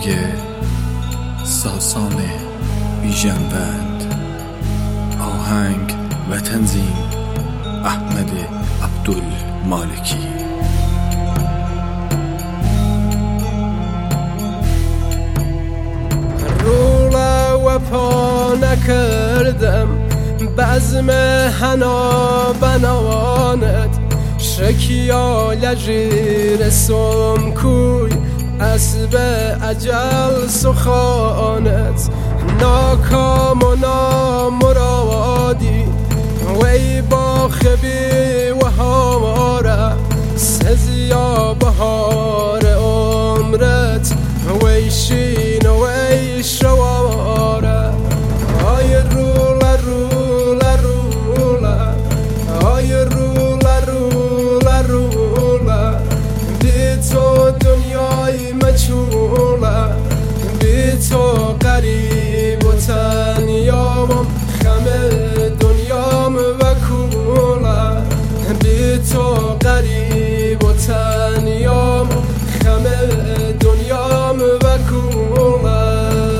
ساسان بیژنوند. آهنگ و تنظیم احمد عبدالمالکی. رولا و پا نکردم بزم حنا بنوانت، شکیا لجیر سمکوی اسب اجل سخانت. ناکام و نامرادی وی با خبی و هواره، سزیا بهار عمرت وی شین و وی شواره. آی رولا رولا رولا، آی رولا رولا رولا، بی تو دنیای مجهوله، بی تو غریب و تنیام، خم دنیام و کوله، بی تو غریب و تنیام، خم دنیام و کوله.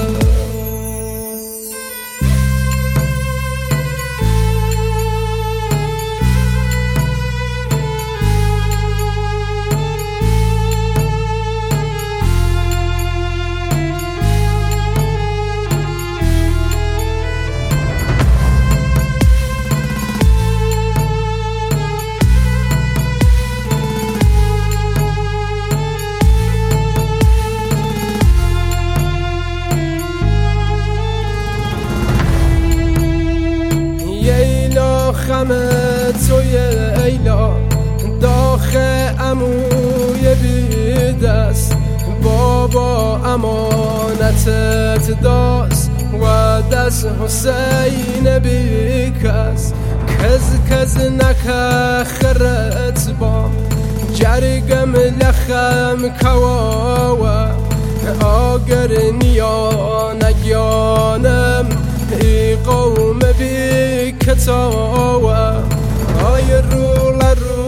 خم توی ایلا داخ عموی بیدست، بابا امانتت داست و دست حسین بی کس. کز نکه خرت با جرگم لخم کواوه، آگر نیا نگیانم ای قوم بی کتاوه. آی رولا رولا